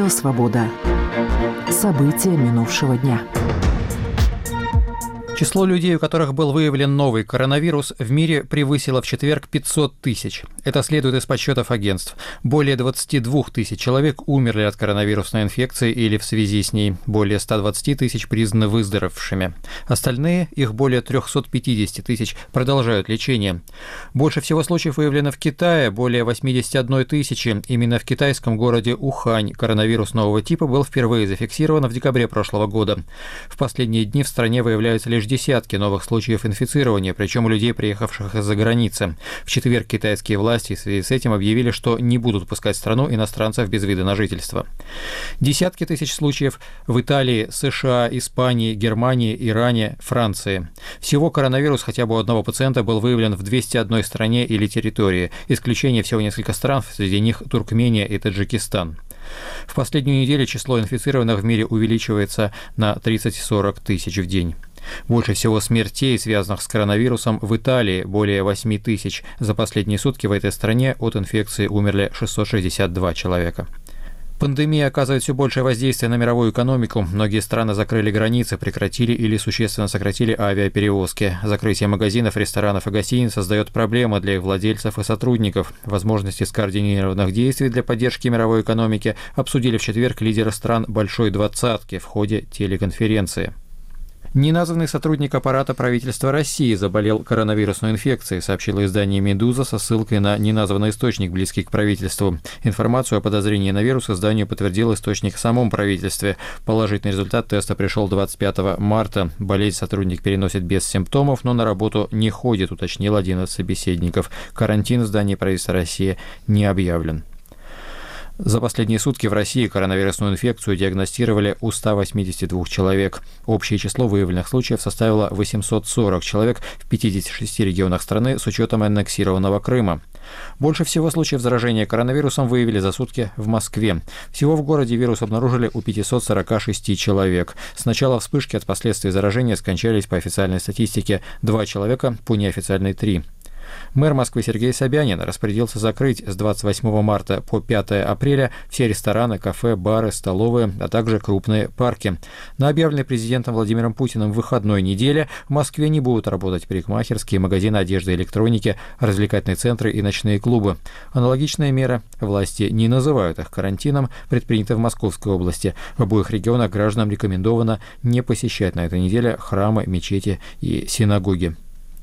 Радио «Свобода». События минувшего дня. Число людей, у которых был выявлен новый коронавирус, в мире превысило в четверг 500 тысяч. Это следует из подсчетов агентств. Более 22 тысяч человек умерли от коронавирусной инфекции или в связи с ней. Более 120 тысяч признаны выздоровевшими. Остальные, их более 350 тысяч, продолжают лечение. Больше всего случаев выявлено в Китае, более 81 тысячи. Именно в китайском городе Ухань коронавирус нового типа был впервые зафиксирован в декабре прошлого года. В последние дни в стране выявляются лишь десятки новых случаев инфицирования, причем у людей, приехавших из-за границы. В четверг китайские власти в связи с этим объявили, что не будут пускать в страну иностранцев без вида на жительство. Десятки тысяч случаев в Италии, США, Испании, Германии, Иране, Франции. Всего коронавирус хотя бы у одного пациента был выявлен в 201 стране или территории. Исключение всего несколько стран, среди них Туркмения и Таджикистан. В последнюю неделю число инфицированных в мире увеличивается на 30-40 тысяч в день. Больше всего смертей, связанных с коронавирусом, в Италии – более 8 тысяч. За последние сутки в этой стране от инфекции умерли 662 человека. Пандемия оказывает все большее воздействие на мировую экономику. Многие страны закрыли границы, прекратили или существенно сократили авиаперевозки. Закрытие магазинов, ресторанов и гостиниц создает проблемы для их владельцев и сотрудников. Возможности скоординированных действий для поддержки мировой экономики обсудили в четверг лидеры стран Большой Двадцатки в ходе телеконференции. Неназванный сотрудник аппарата правительства России заболел коронавирусной инфекцией, сообщило издание «Медуза» со ссылкой на неназванный источник, близкий к правительству. Информацию о подозрении на вирус изданию подтвердил источник в самом правительстве. Положительный результат теста пришел 25 марта. Болезнь сотрудник переносит без симптомов, но на работу не ходит, уточнил один из собеседников. Карантин в здании правительства России не объявлен. За последние сутки в России коронавирусную инфекцию диагностировали у 182 человек. Общее число выявленных случаев составило 840 человек в 56 регионах страны с учетом аннексированного Крыма. Больше всего случаев заражения коронавирусом выявили за сутки в Москве. Всего в городе вирус обнаружили у 546 человек. С начала вспышки от последствий заражения скончались по официальной статистике 2 человека, по неофициальной 3. Мэр Москвы Сергей Собянин распорядился закрыть с 28 марта по 5 апреля все рестораны, кафе, бары, столовые, а также крупные парки. На объявленной президентом Владимиром Путиным выходной неделе в Москве не будут работать парикмахерские, магазины одежды и электроники, развлекательные центры и ночные клубы. Аналогичные меры, власти не называют их карантином, предприняты в Московской области. В обоих регионах гражданам рекомендовано не посещать на этой неделе храмы, мечети и синагоги.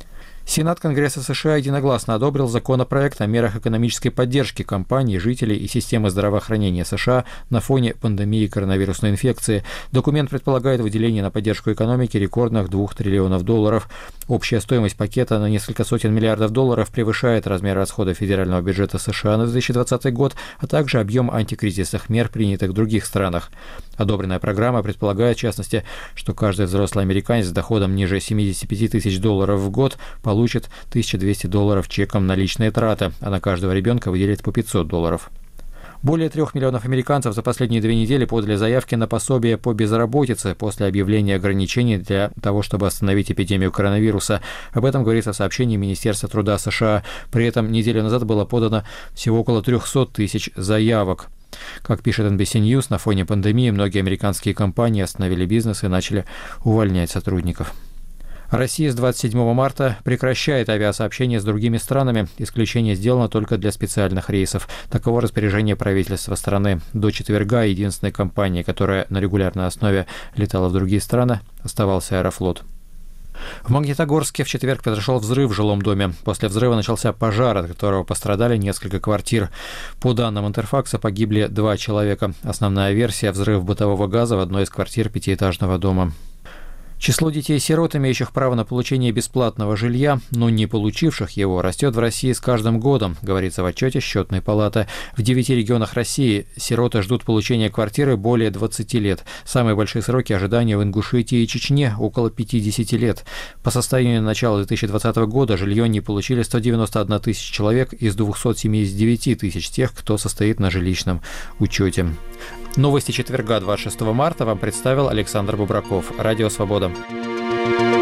Сенат Конгресса США единогласно одобрил законопроект о мерах экономической поддержки компаний, жителей и системы здравоохранения США на фоне пандемии коронавирусной инфекции. Документ предполагает выделение на поддержку экономики рекордных $2 триллионов. Общая стоимость пакета на несколько сотен миллиардов долларов превышает размер расходов федерального бюджета США на 2020 год, а также объем антикризисных мер, принятых в других странах. Одобренная программа предполагает, в частности, что каждый взрослый американец с доходом ниже $75 тысяч в год получит $1200 чеком на личные траты, а на каждого ребенка выделит по $500. Более 3 миллионов американцев за последние 2 недели подали заявки на пособие по безработице после объявления ограничений для того, чтобы остановить эпидемию коронавируса. Об этом говорится в сообщении Министерства труда США. При этом неделю назад было подано всего около 300 тысяч заявок. Как пишет NBC News, на фоне пандемии многие американские компании остановили бизнес и начали увольнять сотрудников. Россия с 27 марта прекращает авиасообщение с другими странами. Исключение сделано только для специальных рейсов. Таково распоряжение правительства страны. До четверга единственной компанией, которая на регулярной основе летала в другие страны, оставался Аэрофлот. В Магнитогорске в четверг произошел взрыв в жилом доме. После взрыва начался пожар, от которого пострадали несколько квартир. По данным Интерфакса, погибли 2 человека. Основная версия – взрыв бытового газа в одной из квартир 5-этажного дома. Число детей-сирот, имеющих право на получение бесплатного жилья, но не получивших его, растет в России с каждым годом, говорится в отчете Счетной палаты. В 9 регионах России сироты ждут получения квартиры более 20 лет. Самые большие сроки ожидания в Ингушетии и Чечне – около 50 лет. По состоянию на начало 2020 года жилье не получили 191 тысяча человек из 279 тысяч тех, кто состоит на жилищном учете. Новости четверга, 26 марта, вам представил Александр Бубраков. Радио «Свобода».